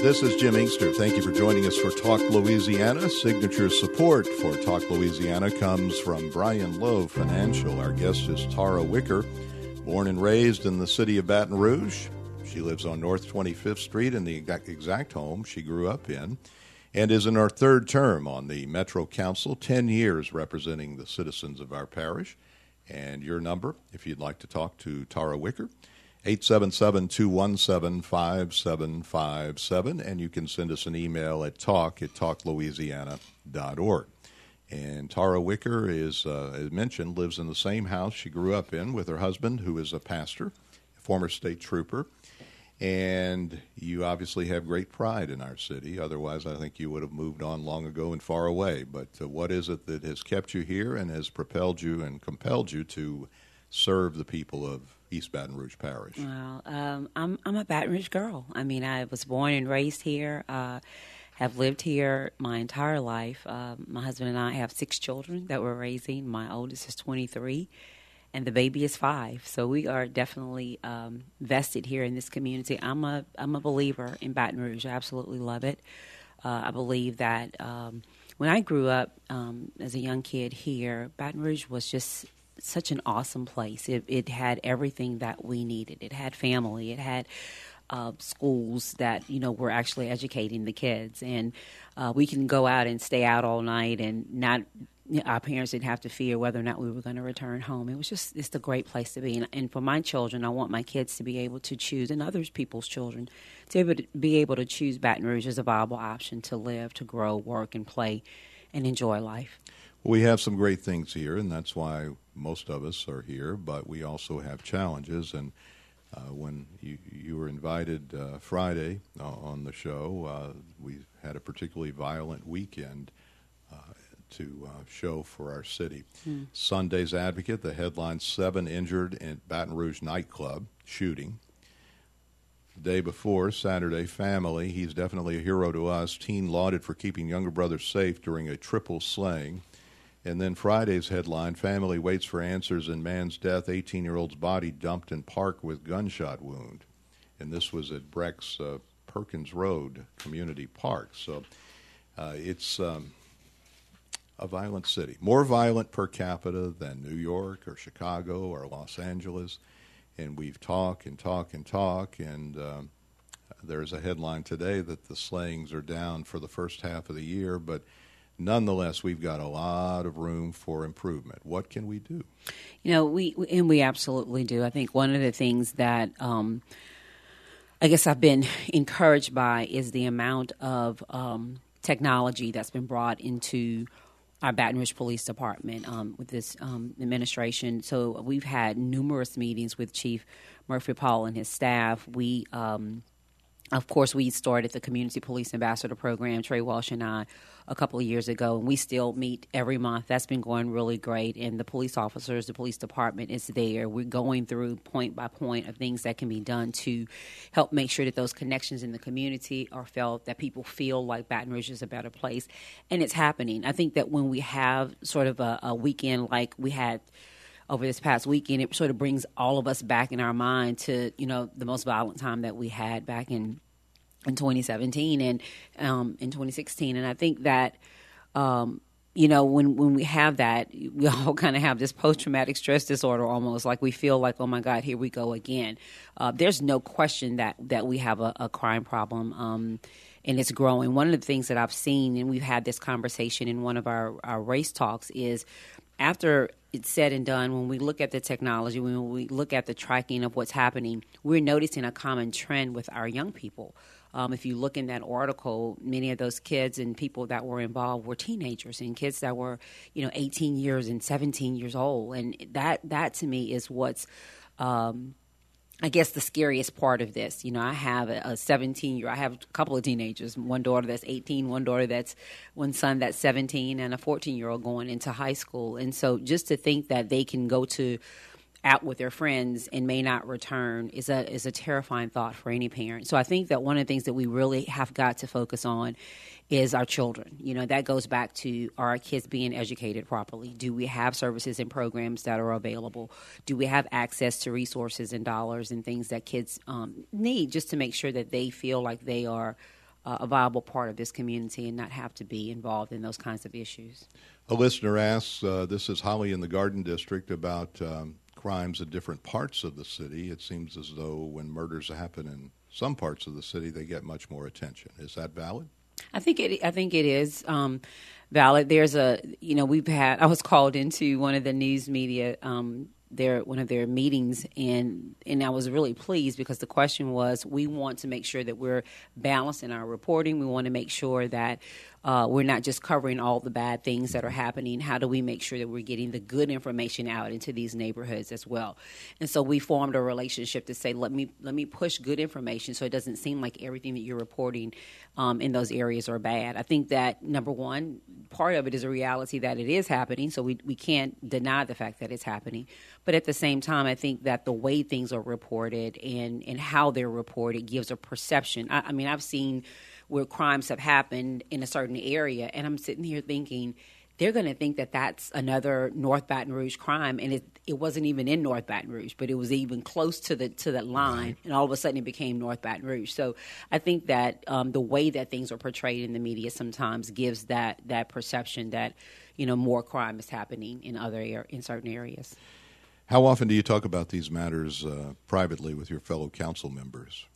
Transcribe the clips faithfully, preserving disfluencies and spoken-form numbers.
This is Jim Inkster. Thank you for joining us for Talk Louisiana. Signature support for Talk Louisiana comes from Brian Lowe Financial. Our guest is Tara Wicker, born and raised in the city of Baton Rouge. She lives on North twenty-fifth Street in the exact home she grew up in, and is in her third term on the Metro Council, ten years representing the citizens of our parish. And your number, if you'd like to talk to Tara Wicker, eight seven seven, two one seven, five seven five seven, and you can send us an email at talk at talk louisiana dot org. And Tara Wicker is, uh, as mentioned, lives in the same house she grew up in with her husband, who is a pastor, a former state trooper. And you obviously have great pride in our city. Otherwise, I think you would have moved on long ago and far away. But uh, what is it that has kept you here and has propelled you and compelled you to serve the people of East Baton Rouge Parish? Well, um, I'm I'm a Baton Rouge girl. I mean, I was born and raised here, uh, have lived here my entire life. Uh, my husband and I have six children that we're raising. My oldest is twenty-three, and the baby is five. So we are definitely um, vested here in this community. I'm a I'm a believer in Baton Rouge. I absolutely love it. Uh, I believe that um, when I grew up um, as a young kid here, Baton Rouge was just such an awesome place. It, it had everything that we needed. It had family. It had uh, schools that, you know, were actually educating the kids. And uh, we can go out and stay out all night and not, you know, our parents didn't have to fear whether or not we were going to return home. It was just, it's a great place to be. And, and for my children, I want my kids to be able to choose, and other people's children, to be able to, be able to choose Baton Rouge as a viable option to live, to grow, work, and play, and enjoy life. We have some great things here, and that's why most of us are here, but we also have challenges. And uh, when you, you were invited uh, Friday uh, on the show, uh, we had a particularly violent weekend uh, to uh, show for our city. Mm. Sunday's Advocate, the headline, seven injured in Baton Rouge nightclub shooting. The day before, Saturday, Family, he's definitely a hero to us. Teen lauded for keeping younger brother safe during a triple slaying. And then Friday's headline, Family waits for answers in man's death, eighteen-year-old's body dumped in park with gunshot wound. And this was at Breck's uh, Perkins Road Community Park. So uh, it's um, a violent city, more violent per capita than New York or Chicago or Los Angeles. And we've talked and talked and talked, and um, there's a headline today that the slayings are down for the first half of the year, but nonetheless, we've got a lot of room for improvement. What can we do? You know, we and we absolutely do. I think one of the things that um, I guess I've been encouraged by is the amount of um, technology that's been brought into our Baton Rouge Police Department um, with this um, administration. So we've had numerous meetings with Chief Murphy Paul and his staff. We um, Of course, we started the Community Police Ambassador Program, Trey Walsh and I, a couple of years ago, and we still meet every month. That's been going really great, and the police officers, the police department is there. We're going through point by point of things that can be done to help make sure that those connections in the community are felt, that people feel like Baton Rouge is a better place, and it's happening. I think that when we have sort of a, a weekend like we had over this past weekend, it sort of brings all of us back in our mind to, you know, the most violent time that we had back in in twenty seventeen and um, in twenty sixteen. And I think that, um, you know, when, when we have that, we all kind of have this post-traumatic stress disorder almost, like we feel like, oh, my God, here we go again. Uh, there's no question that, that we have a, a crime problem, um, and it's growing. One of the things that I've seen, and we've had this conversation in one of our, our race talks, is after it's said and done, when we look at the technology, when we look at the tracking of what's happening, we're noticing a common trend with our young people. Um, if you look in that article, many of those kids and people that were involved were teenagers and kids that were, you know, eighteen years and seventeen years old. And that, that to me is what's, um, I guess, the scariest part of this. You know, I have a seventeen-year, I have a couple of teenagers, one daughter that's eighteen, one daughter that's, one son that's seventeen, and a fourteen-year-old going into high school. And so just to think that they can go to out with their friends and may not return is a is a terrifying thought for any parent. So I think that one of the things that we really have got to focus on is our children. You know, that goes back to, are our kids being educated properly? Do we have services and programs that are available? Do we have access to resources and dollars and things that kids um, need just to make sure that they feel like they are uh, a viable part of this community and not have to be involved in those kinds of issues. A listener asks, uh, this is Holly in the Garden District, about um, crimes in different parts of the city. It seems as though when murders happen in some parts of the city, they get much more attention. Is that valid? I think it. I think it is um, valid. There's a, you know, we've had. I was called into one of the news media, um, their one of their meetings, and and I was really pleased because the question was, we want to make sure that we're balanced in our reporting. We want to make sure that uh, we're not just covering all the bad things that are happening. How do we make sure that we're getting the good information out into these neighborhoods as well? And so we formed a relationship to say, let me let me push good information so it doesn't seem like everything that you're reporting um, in those areas are bad. I think that, number one, part of it is a reality that it is happening, so we, we can't deny the fact that it's happening. But at the same time, I think that the way things are reported and, and how they're reported gives a perception. I, I mean, I've seen where crimes have happened in a certain area, and I'm sitting here thinking, they're going to think that that's another North Baton Rouge crime, and it it wasn't even in North Baton Rouge, but it was even close to the to that line, right. And all of a sudden it became North Baton Rouge. So I think that um, the way that things are portrayed in the media sometimes gives that that perception that, you know, more crime is happening in other er- in certain areas. How often do you talk about these matters uh, privately with your fellow council members?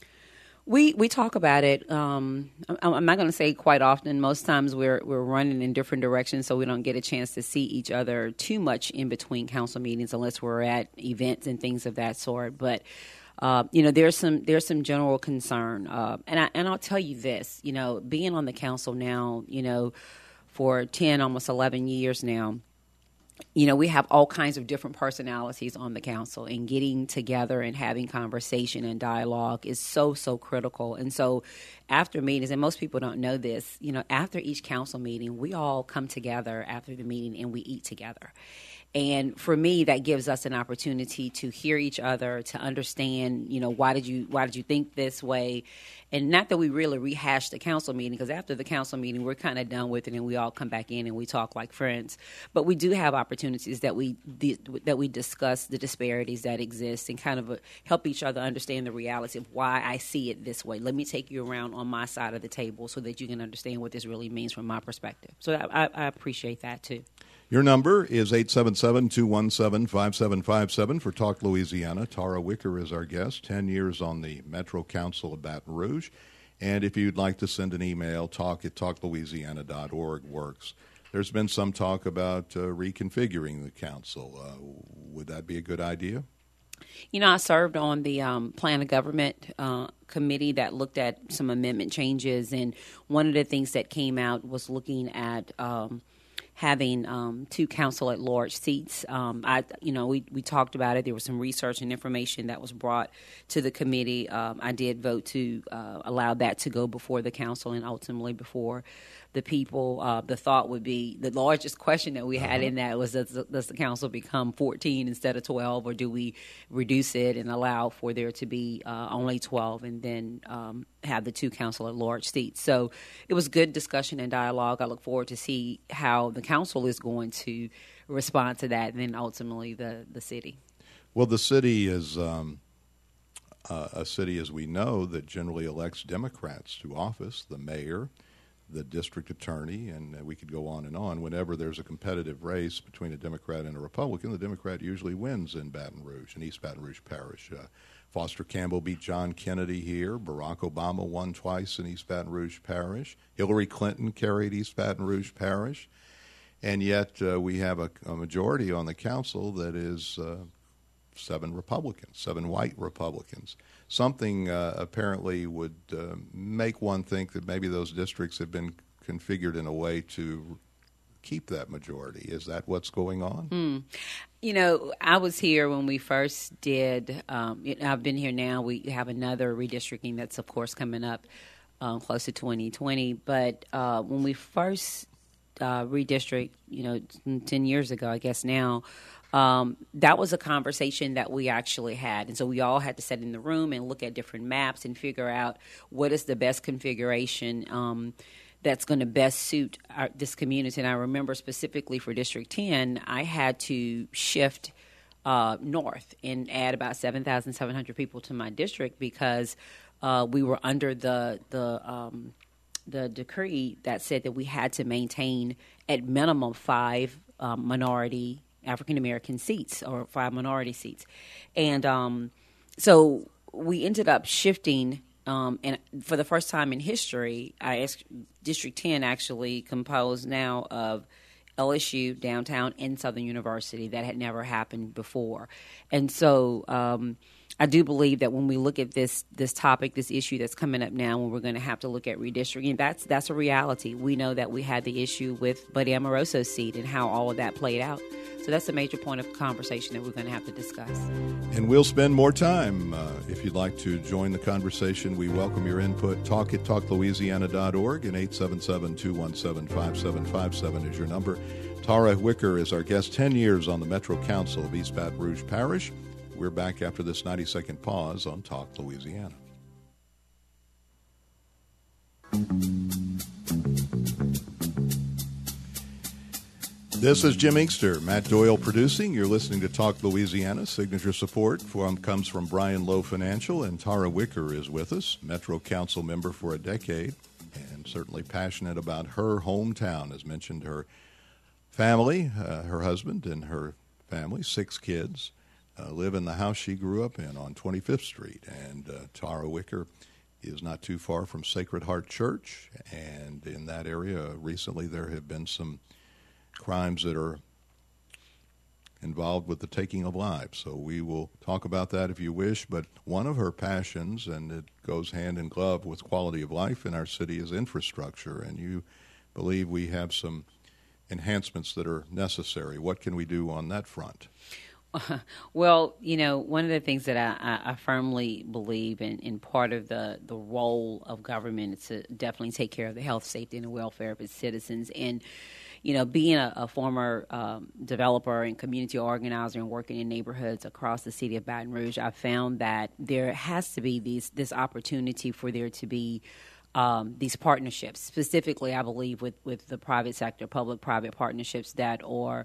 We we talk about it. Um, I'm not going to say quite often. Most times we're we're running in different directions, so we don't get a chance to see each other too much in between council meetings, unless we're at events and things of that sort. But uh, you know, there's some there's some general concern, uh, and I and I'll tell you this. You know, being on the council now, you know, for ten, almost eleven years now. You know, we have all kinds of different personalities on the council, and getting together and having conversation and dialogue is so, so critical. And so after meetings, and most people don't know this, you know, after each council meeting, we all come together after the meeting and we eat together. And for me, that gives us an opportunity to hear each other, to understand, you know, why did you why did you think this way? And not that we really rehash the council meeting, because after the council meeting, we're kind of done with it and we all come back in and we talk like friends. But we do have opportunities that we that we discuss the disparities that exist and kind of help each other understand the reality of why I see it this way. Let me take you around on my side of the table so that you can understand what this really means from my perspective. So I, I, I appreciate that, too. Your number is eight seven seven, two one seven, five seven five seven for Talk Louisiana. Tara Wicker is our guest, ten years on the Metro Council of Baton Rouge. And if you'd like to send an email, talk at talk louisiana dot org works. There's been some talk about uh, reconfiguring the council. Uh, would that be a good idea? You know, I served on the um, Plan of Government uh, committee that looked at some amendment changes. And one of the things that came out was looking at um, having um, two council at large seats. Um, I, you know, we, we talked about it. There was some research and information that was brought to the committee. Um, I did vote to uh, allow that to go before the council and ultimately before the people. Uh, the thought would be, the largest question that we had uh-huh. in that was, does, does the council become fourteen instead of twelve, or do we reduce it and allow for there to be uh, only twelve and then um, have the two council at large seats? So it was good discussion and dialogue. I look forward to see how the council is going to respond to that, and then ultimately the, the city. Well, the city is um, uh, a city, as we know, that generally elects Democrats to office, the mayor, the district attorney, and uh, we could go on and on. Whenever there's a competitive race between a Democrat and a Republican, the Democrat usually wins in Baton Rouge, in East Baton Rouge Parish. Uh, Foster Campbell beat John Kennedy here. Barack Obama won twice in East Baton Rouge Parish. Hillary Clinton carried East Baton Rouge Parish. And yet uh, we have a, a majority on the council that is uh, seven Republicans, seven white Republicans. Something uh, apparently would uh, make one think that maybe those districts have been configured in a way to keep that majority. Is that what's going on? Mm. You know, I was here when we first did, um, I've been here now. We have another redistricting that's, of course, coming up um, close to twenty twenty. But uh, when we first uh, redistrict, you know, ten years ago, I guess now, Um, that was a conversation that we actually had. And so we all had to sit in the room and look at different maps and figure out what is the best configuration um, that's going to best suit our, this community. And I remember specifically for District ten, I had to shift uh, north and add about seven thousand seven hundred people to my district because uh, we were under the the um, the decree that said that we had to maintain at minimum five um, minority African American seats or five minority seats, and um, so we ended up shifting. Um, and for the first time in history, I asked District ten actually composed now of L S U, downtown, and Southern University. That had never happened before. And so um, I do believe that when we look at this this topic, this issue that's coming up now, when we're going to have to look at redistricting, that's that's a reality. We know that we had the issue with Buddy Amoroso's seat and how all of that played out. So that's a major point of conversation that we're going to have to discuss. And we'll spend more time. Uh, if you'd like to join the conversation, we welcome your input. Talk at talk louisiana dot org and eight seven seven, two one seven, five seven five seven is your number. Tara Wicker is our guest, ten years on the Metro Council of East Baton Rouge Parish. We're back after this ninety-second pause on Talk Louisiana. This is Jim Inkster, Matt Doyle producing. You're listening to Talk Louisiana. Signature support from, comes from Brian Lowe Financial, and Tara Wicker is with us, Metro Council member for a decade, and certainly passionate about her hometown. As mentioned, her family, uh, her husband and her family, six kids, uh, live in the house she grew up in on twenty-fifth Street. And uh, Tara Wicker is not too far from Sacred Heart Church, and in that area recently there have been some crimes that are involved with the taking of lives. So we will talk about that if you wish, but one of her passions, and it goes hand in glove with quality of life in our city, is infrastructure, and you believe we have some enhancements that are necessary. What can we do on that front? Uh, well, you know, one of the things that I, I, I firmly believe in, in part of the, the role of government is to definitely take care of the health, safety, and the welfare of its citizens. And you know, being a, a former um, developer and community organizer and working in neighborhoods across the city of Baton Rouge, I found that there has to be these this opportunity for there to be um, these partnerships. Specifically, I believe with, with the private sector, public-private partnerships that are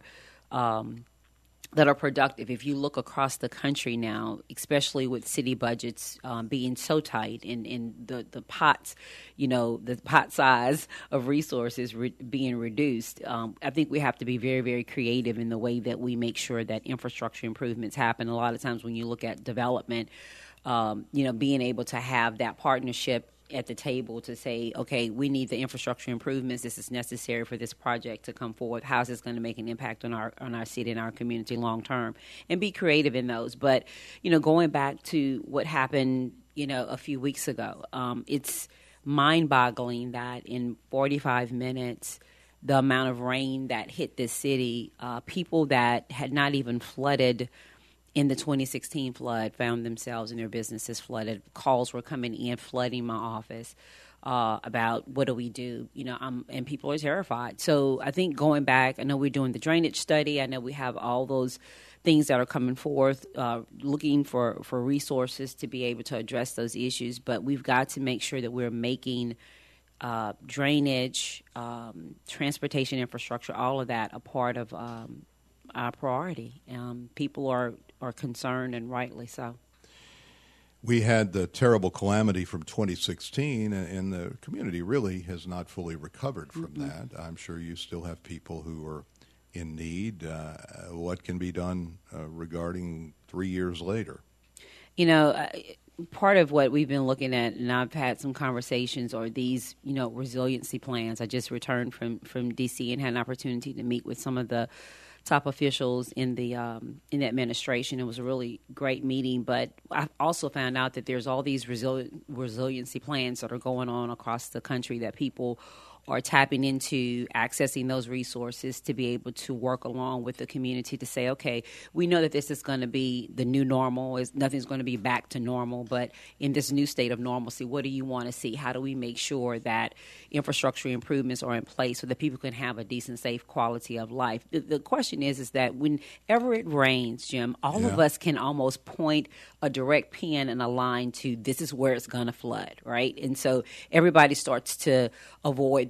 um, that are productive. If you look across the country now, especially with city budgets um, being so tight and, and the, the pots, you know, the pot size of resources re- being reduced, um, I think we have to be very, very creative in the way that we make sure that infrastructure improvements happen. A lot of times when you look at development, um, you know, being able to have that partnership at the table to say, okay, we need the infrastructure improvements. This is necessary for this project to come forward. How is this going to make an impact on our on our city and our community long term? And be creative in those. But, you know, going back to what happened, you know, a few weeks ago, um, it's mind-boggling that in forty-five minutes, the amount of rain that hit this city, uh, people that had not even flooded in the twenty sixteen flood found themselves and their businesses flooded. Calls were coming in, flooding my office uh, about what do we do, you know, um, and people are terrified. So I think going back, I know we're doing the drainage study. I know we have all those things that are coming forth, uh, looking for, for resources to be able to address those issues. But we've got to make sure that we're making uh, drainage, um, transportation infrastructure, all of that a part of um, our priority. Um, people are are concerned, and rightly so. We had the terrible calamity from twenty sixteen, and the community really has not fully recovered from mm-hmm. that. I'm sure you still have people who are in need. Uh, what can be done uh, regarding three years later? You know, uh, part of what we've been looking at, and I've had some conversations, are these, you know, resiliency plans. I just returned from, from D C and had an opportunity to meet with some of the top officials in the um, in the administration. It was a really great meeting, but I also found out that there's all these resili- resiliency plans that are going on across the country that people are tapping into, accessing those resources to be able to work along with the community to say, okay, we know that this is going to be the new normal. Is nothing's going to be back to normal, but in this new state of normalcy, what do you want to see? How do we make sure that infrastructure improvements are in place so that people can have a decent, safe quality of life? The, the question is, is that whenever it rains, Jim, all yeah. of us can almost point a direct pin and a line to this is where it's going to flood, right? And so everybody starts to avoid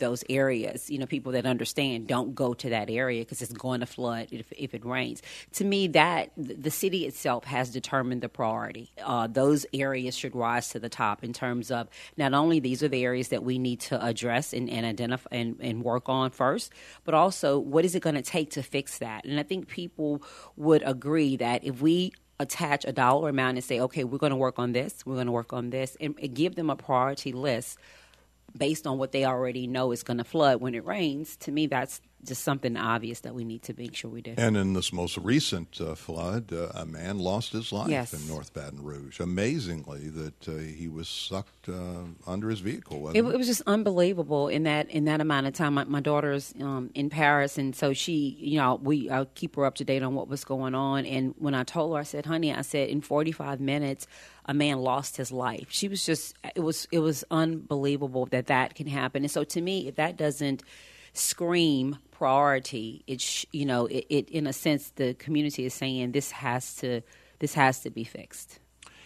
those areas. You know, people that understand don't go to that area because it's going to flood if, if it rains. To me, that the city itself has determined the priority. Uh, those areas should rise to the top in terms of not only these are the areas that we need to address and, and identify and, and work on first, but also what is it going to take to fix that? And I think people would agree that if we attach a dollar amount and say, okay, we're going to work on this, we're going to work on this, and, and give them a priority list based on what they already know is going to flood when it rains, to me, that's just something obvious that we need to make sure we do. And in this most recent uh, flood, uh, a man lost his life yes. in North Baton Rouge. Amazingly, that uh, he was sucked uh, under his vehicle. Wasn't it, it? it was just unbelievable in that in that amount of time. My, my daughter's um, in Paris, and so she, you know, we I keep her up to date on what was going on. And when I told her, I said, "Honey," I said, in forty-five minutes, a man lost his life. She was just, it was it was unbelievable that that can happen. And so to me, if that doesn't scream priority, it sh- you know it, it in a sense the community is saying this has to this has to be fixed.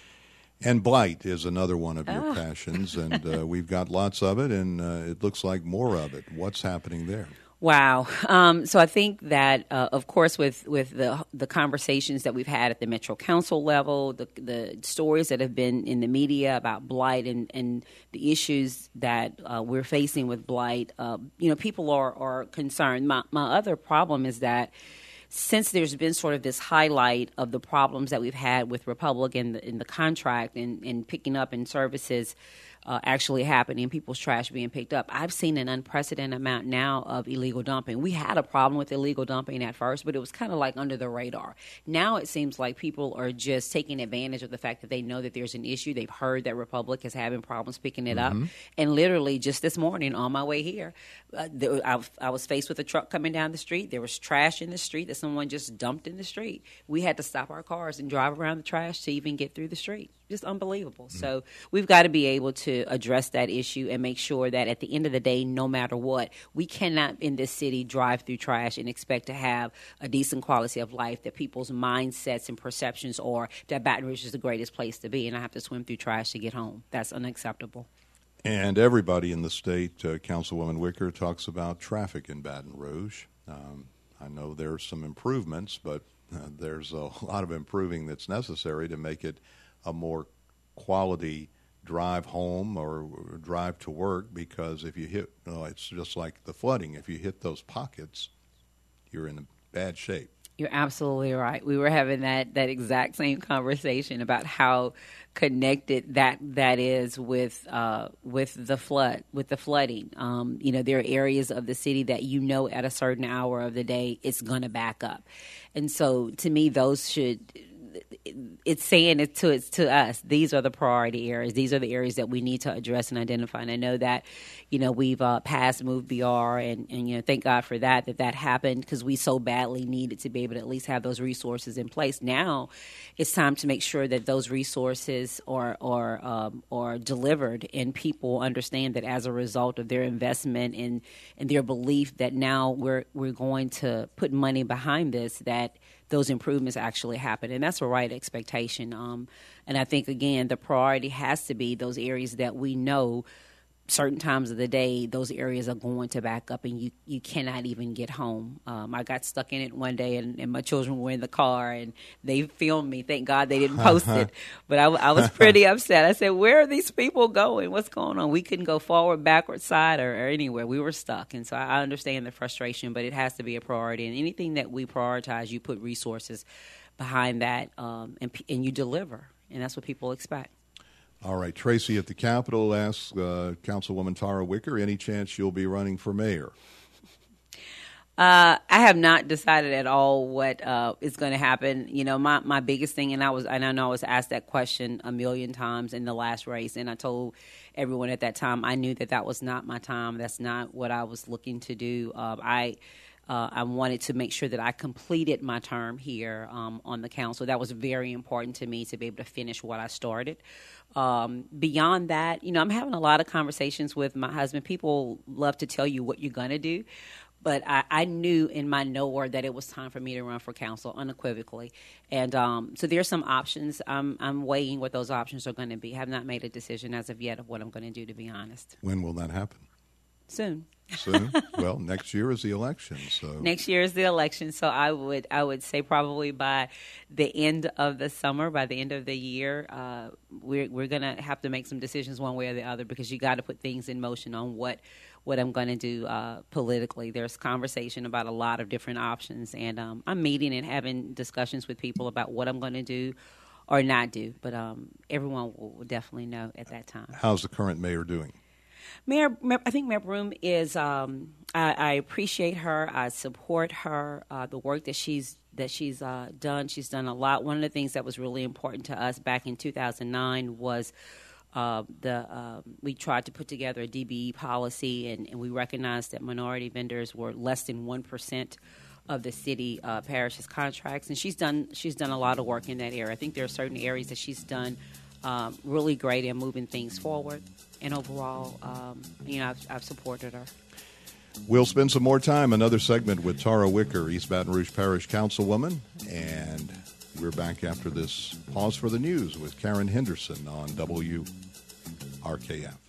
And blight is another one of your oh. passions, and uh, we've got lots of it, and uh, it looks like more of it. What's happening there? Wow. Um, so I think that, uh, of course, with, with the the conversations that we've had at the Metro Council level, the the stories that have been in the media about blight and, and the issues that uh, we're facing with blight, uh, you know, people are, are concerned. My, my other problem is that since there's been sort of this highlight of the problems that we've had with Republic and the, in the contract and, and picking up in services uh, actually happening, people's trash being picked up, I've seen an unprecedented amount now of illegal dumping. We had a problem with illegal dumping at first, but it was kind of like under the radar. Now it seems like people are just taking advantage of the fact that they know that there's an issue. They've heard that Republic is having problems picking it mm-hmm. up. And literally just this morning on my way here, uh, there, I, I was faced with a truck coming down the street. There was trash in the street that someone just dumped in the street. We had to stop our cars and drive around the trash to even get through the street. Just unbelievable. Mm-hmm. So we've got to be able to address that issue and make sure that at the end of the day, no matter what, we cannot in this city drive through trash and expect to have a decent quality of life, that people's mindsets and perceptions are that Baton Rouge is the greatest place to be and I have to swim through trash to get home. That's unacceptable. And everybody in the state, uh, Councilwoman Wicker, talks about traffic in Baton Rouge. Um, I know there's some improvements, but uh, there's a lot of improving that's necessary to make it a more quality drive home or drive to work, because if you hit, you know, it's just like the flooding. If you hit those pockets, you're in bad shape. You're absolutely right. We were having that, that exact same conversation about how connected that that is with uh, with the flood, with the flooding. Um, you know, there are areas of the city that you know at a certain hour of the day it's going to back up, and so to me, those should. It's saying it to it's to us. These are the priority areas. These are the areas that we need to address and identify. And I know that, you know, we've uh, passed Move B R, and, and you know, thank God for that that that happened, because we so badly needed to be able to at least have those resources in place. Now, it's time to make sure that those resources are are um, are delivered, and people understand that as a result of their investment and and their belief that now we're we're going to put money behind this, that those improvements actually happen. And that's a right expectation. Um, and I think, again, the priority has to be those areas that we know certain times of the day, those areas are going to back up and you, you cannot even get home. Um, I got stuck in it one day, and, and my children were in the car, and they filmed me. Thank God they didn't post it. But I, I was pretty upset. I said, where are these people going? What's going on? We couldn't go forward, backward, side, or, or anywhere. We were stuck. And so I understand the frustration, but it has to be a priority. And anything that we prioritize, you put resources behind that, um, and, and you deliver. And that's what people expect. All right, Tracy at the Capitol asks uh, Councilwoman Tara Wicker, any chance you'll be running for mayor? Uh, I have not decided at all what uh, is going to happen. You know, my, my biggest thing, and I was, and I know I was asked that question a million times in the last race, and I told everyone at that time I knew that that was not my time. That's not what I was looking to do. Uh, I. Uh, I wanted to make sure that I completed my term here um, on the council. That was very important to me, to be able to finish what I started. Um, beyond that, you know, I'm having a lot of conversations with my husband. People love to tell you what you're going to do. But I, I knew in my knower that it was time for me to run for council unequivocally. And um, so there's some options. I'm, I'm weighing what those options are going to be. I have not made a decision as of yet of what I'm going to do, to be honest. When will that happen? soon. Soon. Well, next year is the election. So next year is the election. So I would I would say probably by the end of the summer, by the end of the year, uh, we're we're gonna have to make some decisions one way or the other, because you got to put things in motion on what what I'm going to do uh, politically. There's conversation about a lot of different options, and um, I'm meeting and having discussions with people about what I'm going to do or not do. But um, everyone will, will definitely know at that time. How's the current mayor doing? Mayor, I think Mayor Broome is. Um, I, I appreciate her. I support her. Uh, the work that she's that she's uh, done. She's done a lot. One of the things that was really important to us back in two thousand nine was uh, the uh, we tried to put together a D B E policy, and, and we recognized that minority vendors were less than one percent of the city uh, parishes contracts. And she's done she's done a lot of work in that area. I think there are certain areas that she's done um, really great in moving things forward. And overall, um, you know, I've, I've supported her. We'll spend some more time, another segment with Tara Wicker, East Baton Rouge Parish Councilwoman. And we're back after this pause for the news with Karen Henderson on W R K F.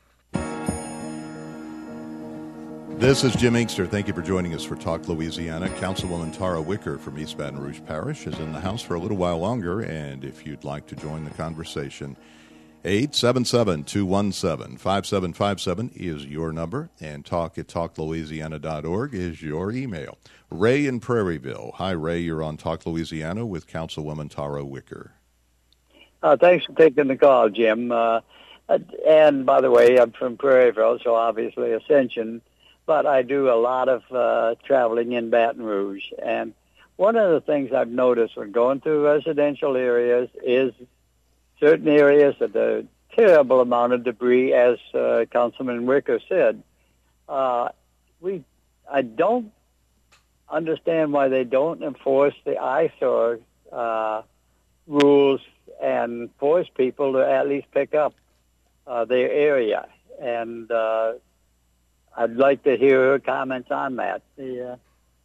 This is Jim Inkster. Thank you for joining us for Talk Louisiana. Councilwoman Tara Wicker from East Baton Rouge Parish is in the House for a little while longer. And if you'd like to join the conversation, eight seven seven, two one seven, five seven five seven is your number, and talk at talk louisiana dot org is your email. Ray in Prairieville. Hi, Ray. You're on Talk Louisiana with Councilwoman Tara Wicker. Uh, thanks for taking the call, Jim. Uh, and, by the way, I'm from Prairieville, so obviously Ascension, but I do a lot of uh, traveling in Baton Rouge. And one of the things I've noticed when going through residential areas is certain areas of the terrible amount of debris, as uh, Councilman Wicker said. Uh, we, I don't understand why they don't enforce the eyesore uh, rules and force people to at least pick up uh, their area. And uh, I'd like to hear her comments on that. The, uh,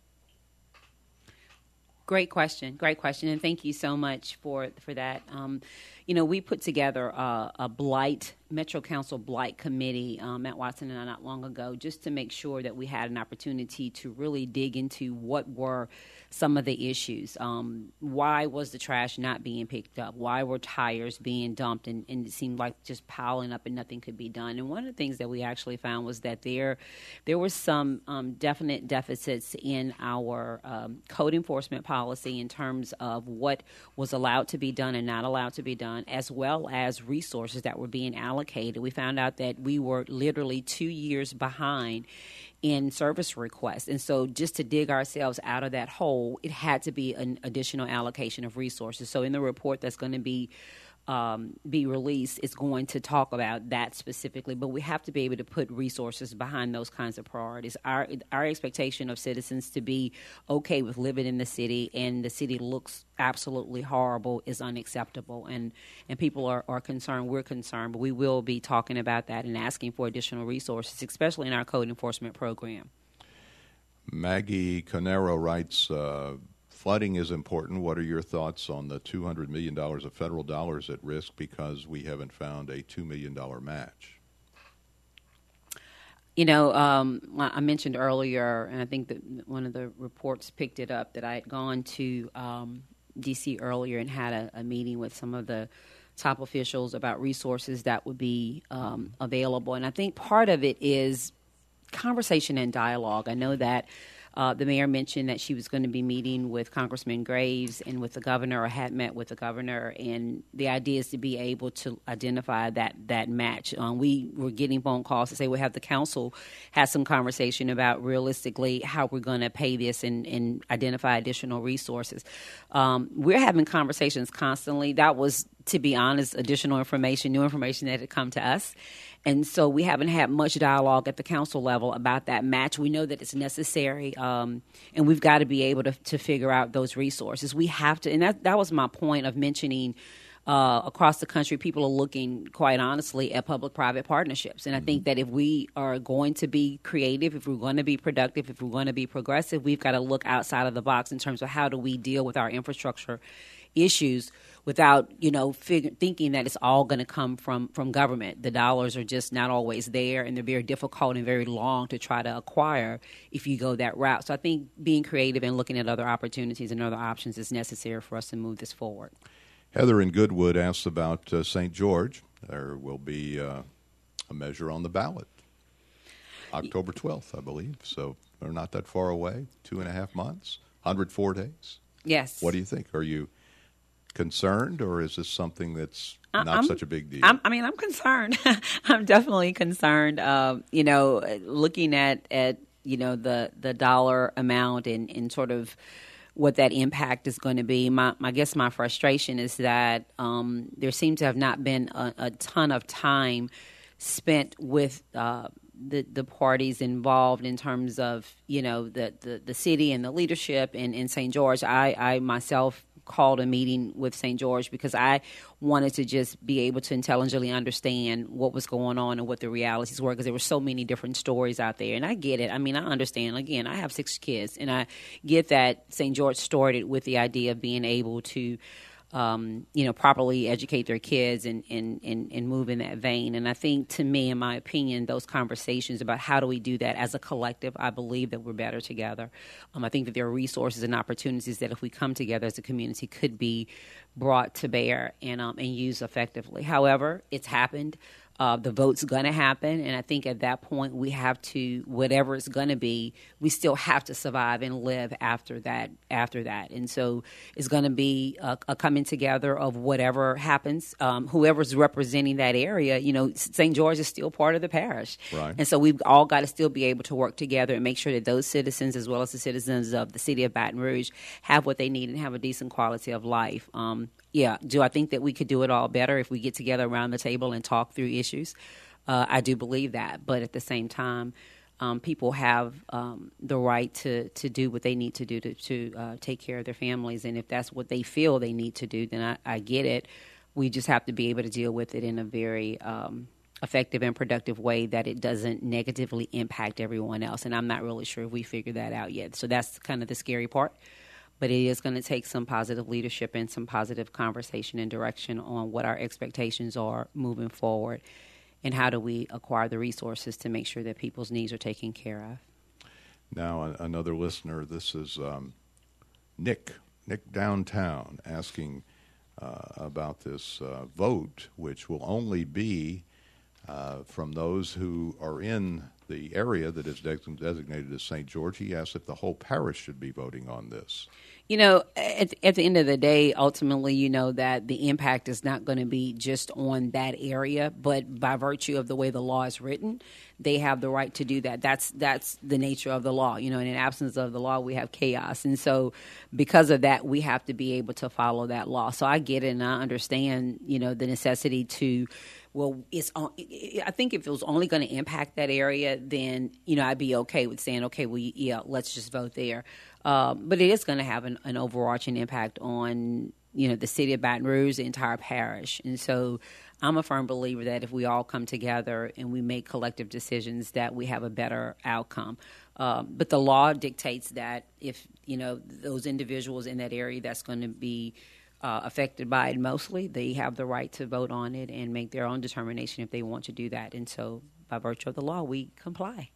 Great question. Great question. And thank you so much for, for that. Um, you know, we put together a, a blight, Metro Council blight committee, um, Matt Watson and I, not long ago, just to make sure that we had an opportunity to really dig into what were some of the issues. Um, why was the trash not being picked up? Why were tires being dumped? And, and it seemed like just piling up and nothing could be done. And one of the things that we actually found was that there, there were some um, definite deficits in our um, code enforcement policy in terms of what was allowed to be done and not allowed to be done, as well as resources that were being allocated. We found out that we were literally two years behind in service requests. And so just to dig ourselves out of that hole, it had to be an additional allocation of resources. So in the report that's going to be Um, be released, is going to talk about that specifically, but we have to be able to put resources behind those kinds of priorities. Our our expectation of citizens to be okay with living in the city and the city looks absolutely horrible is unacceptable, and, and people are, are concerned. We're concerned, but we will be talking about that and asking for additional resources, especially in our code enforcement program. Maggie Conero writes, uh, flooding is important. What are your thoughts on the two hundred million dollars of federal dollars at risk because we haven't found a two million dollars match? You know, um, I mentioned earlier, and I think that one of the reports picked it up, that I had gone to um, D C earlier and had a, a meeting with some of the top officials about resources that would be um, available. And I think part of it is conversation and dialogue. I know that Uh, the mayor mentioned that she was going to be meeting with Congressman Graves and with the governor, or had met with the governor, and the idea is to be able to identify that that match. Um, we were getting phone calls to say we have the council had some conversation about realistically how we're going to pay this and, and identify additional resources. Um, we're having conversations constantly. That was, to be honest, additional information, new information that had come to us. And so we haven't had much dialogue at the council level about that match. We know that it's necessary, um, and we've got to be able to, to figure out those resources. We have to, and that, that was my point of mentioning uh, across the country, people are looking, quite honestly, at public-private partnerships. And I think that if we are going to be creative, if we're going to be productive, if we're going to be progressive, we've got to look outside of the box in terms of how do we deal with our infrastructure issues without, you know, figure, thinking that it's all going to come from, from government. The dollars are just not always there, and they're very difficult and very long to try to acquire if you go that route. So I think being creative and looking at other opportunities and other options is necessary for us to move this forward. Heather in Goodwood asked about uh, Saint George. There will be uh, a measure on the ballot October twelfth, I believe. So we're not that far away, two and a half months, one hundred four days. Yes. What do you think? Are you concerned, or is this something that's not I'm, such a big deal? I'm, I mean, I'm concerned. I'm definitely concerned. Uh, you know, looking at, at you know, the, the dollar amount and, and sort of what that impact is going to be. My, I guess my frustration is that um, there seems to have not been a, a ton of time spent with uh, the the parties involved in terms of, you know, the, the, the city and the leadership in, in Saint George. I, I myself called a meeting with Saint George because I wanted to just be able to intelligently understand what was going on and what the realities were, because there were so many different stories out there. And I get it. I mean, I understand. Again, I have six kids, and I get that Saint George started with the idea of being able to Um, you know, properly educate their kids and, and, and, and move in that vein. And I think, to me, in my opinion, those conversations about how do we do that as a collective, I believe that we're better together. Um, I think that there are resources and opportunities that if we come together as a community could be brought to bear and, um, and used effectively. However, it's happened. Uh, the vote's going to happen, and I think at that point we have to, whatever it's going to be, we still have to survive and live after that. After that, and so it's going to be a, a coming together of whatever happens. Um, whoever's representing that area, you know, Saint George is still part of the parish, right? And so we've all got to still be able to work together and make sure that those citizens, as well as the citizens of the city of Baton Rouge, have what they need and have a decent quality of life. Um, Yeah. Do I think that we could do it all better if we get together around the table and talk through issues? Uh, I do believe that. But at the same time, um, people have um, the right to, to do what they need to do to, to uh, take care of their families. And if that's what they feel they need to do, then I, I get it. We just have to be able to deal with it in a very um, effective and productive way that it doesn't negatively impact everyone else. And I'm not really sure if we figured that out yet. So that's kind of the scary part. But it is going to take some positive leadership and some positive conversation and direction on what our expectations are moving forward and how do we acquire the resources to make sure that people's needs are taken care of. Now, another listener, this is um, Nick, Nick downtown, asking uh, about this uh, vote, which will only be uh, from those who are in the area that is designated as Saint George. He asked if the whole parish should be voting on this. You know, at, at the end of the day, ultimately, you know that the impact is not going to be just on that area, but by virtue of the way the law is written, they have the right to do that. That's that's the nature of the law. You know, and in absence of the law, we have chaos. And so because of that, we have to be able to follow that law. So I get it, and I understand, you know, the necessity to, well, it's on, I think if it was only going to impact that area, then, you know, I'd be okay with saying, okay, well, yeah, let's just vote there. Uh, but it is going to have an, an overarching impact on, you know, the city of Baton Rouge, the entire parish. And so I'm a firm believer that if we all come together and we make collective decisions, that we have a better outcome. Um, but the law dictates that if, you know, those individuals in that area that's going to be uh, affected by it mostly, they have the right to vote on it and make their own determination if they want to do that. And so by virtue of the law, we comply.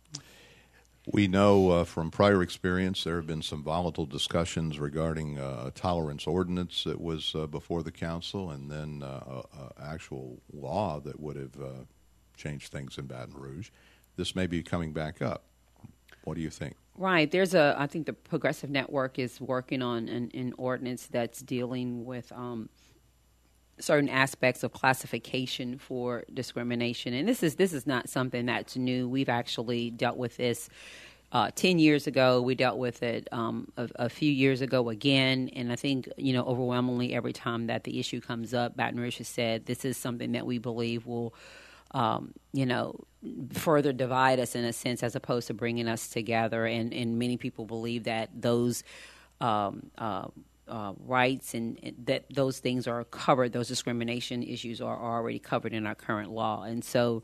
We know uh, from prior experience there have been some volatile discussions regarding uh, a tolerance ordinance that was uh, before the council, and then uh, an actual law that would have uh, changed things in Baton Rouge. This may be coming back up. What do you think? Right. There's a, I think the Progressive Network is working on an, an ordinance that's dealing with um, certain aspects of classification for discrimination. And this is this is not something that's new. We've actually dealt with this uh, ten years ago. We dealt with it um, a, a few years ago again. And I think, you know, overwhelmingly every time that the issue comes up, Baton Rouge has said this is something that we believe will, um, you know, further divide us in a sense as opposed to bringing us together. And, and many people believe that those um, uh, Uh, rights and, and that those things are covered, those discrimination issues are, are already covered in our current law. And so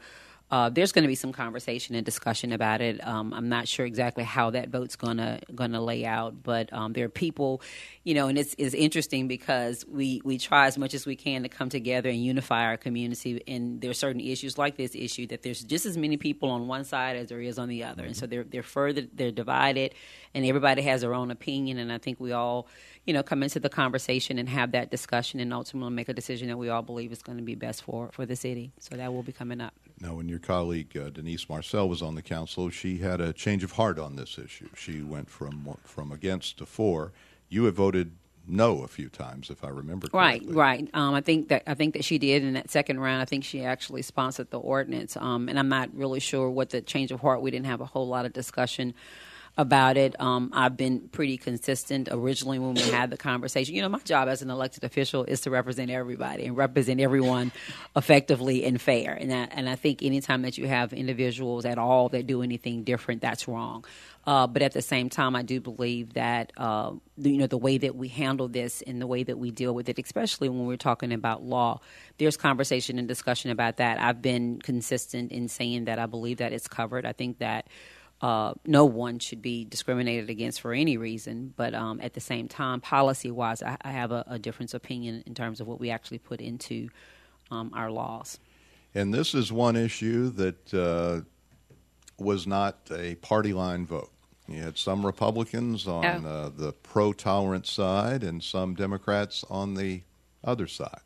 Uh, there's going to be some conversation and discussion about it. Um, I'm not sure exactly how that vote's going to going to lay out, but um, there are people, you know, and it's, it's interesting because we, we try as much as we can to come together and unify our community. And there are certain issues like this issue that there's just as many people on one side as there is on the other, and so they're they're further they're divided, and everybody has their own opinion. And I think we all, you know, come into the conversation and have that discussion and ultimately make a decision that we all believe is going to be best for, for the city. So that will be coming up. Now, when your colleague uh, Denise Marcel was on the council, she had a change of heart on this issue. She went from from against to for. You have voted no a few times, if I remember correctly. Right, right. Um, I think that I think that she did in that second round. I think she actually sponsored the ordinance, um, and I'm not really sure what the change of heart. We didn't have a whole lot of discussion about it. Um, I've been pretty consistent originally when we had the conversation. You know, my job as an elected official is to represent everybody and represent everyone effectively and fair. And I, and I think anytime that you have individuals at all that do anything different, that's wrong. Uh, but at the same time, I do believe that, uh, the, you know, the way that we handle this and the way that we deal with it, especially when we're talking about law, there's conversation and discussion about that. I've been consistent in saying that I believe that it's covered. I think that Uh, no one should be discriminated against for any reason, but um, at the same time, policy-wise, I, I have a, a different opinion in terms of what we actually put into um, our laws. And this is one issue that uh, was not a party line vote. You had some Republicans on Oh. uh, the pro-tolerance side and some Democrats on the other side.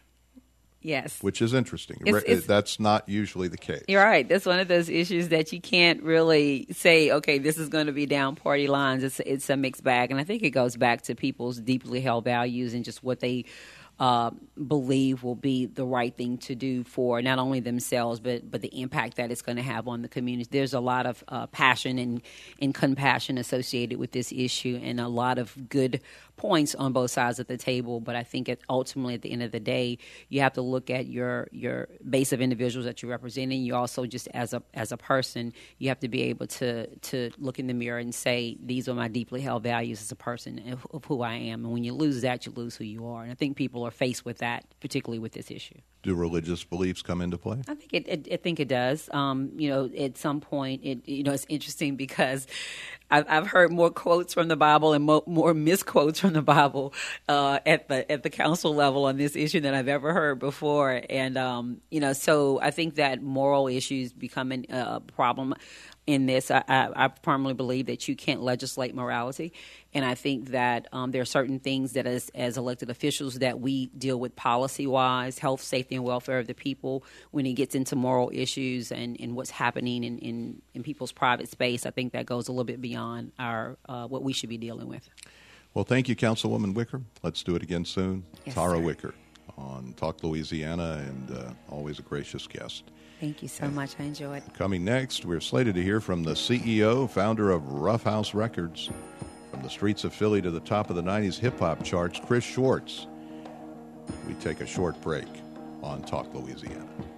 Yes. Which is interesting. It's, it's, That's not usually the case. You're right. That's one of those issues that you can't really say, okay, this is going to be down party lines. It's, it's a mixed bag. And I think it goes back to people's deeply held values and just what they uh, believe will be the right thing to do for not only themselves, but, but the impact that it's going to have on the community. There's a lot of uh, passion and, and compassion associated with this issue and a lot of good points on both sides of the table, but I think it, ultimately at the end of the day, you have to look at your your base of individuals that you're representing. You also just as a as a person, you have to be able to to look in the mirror and say, these are my deeply held values as a person of, of who I am. And when you lose that, you lose who you are. And I think people are faced with that, particularly with this issue. Do religious beliefs come into play? I think it. it I think it does. Um, you know, at some point, it you know, it's interesting because I've, I've heard more quotes from the Bible and mo- more misquotes from the Bible uh, at the at the council level on this issue than I've ever heard before. And um, you know, so I think that moral issues become a uh, problem in this. I, I, I firmly believe that you can't legislate morality. And I think that um, there are certain things that as, as elected officials that we deal with policy-wise, health, safety, and welfare of the people. When it gets into moral issues and, and what's happening in, in, in people's private space, I think that goes a little bit beyond our uh, what we should be dealing with. Well, thank you, Councilwoman Wicker. Let's do it again soon. Yes, Tara sir. Wicker on Talk Louisiana, and uh, always a gracious guest. Thank you so much. I enjoyed it. Coming next, we're slated to hear from the C E O, founder of Rough House Records. From the streets of Philly to the top of the nineties hip-hop charts, Chris Schwartz. We take a short break on Talk Louisiana.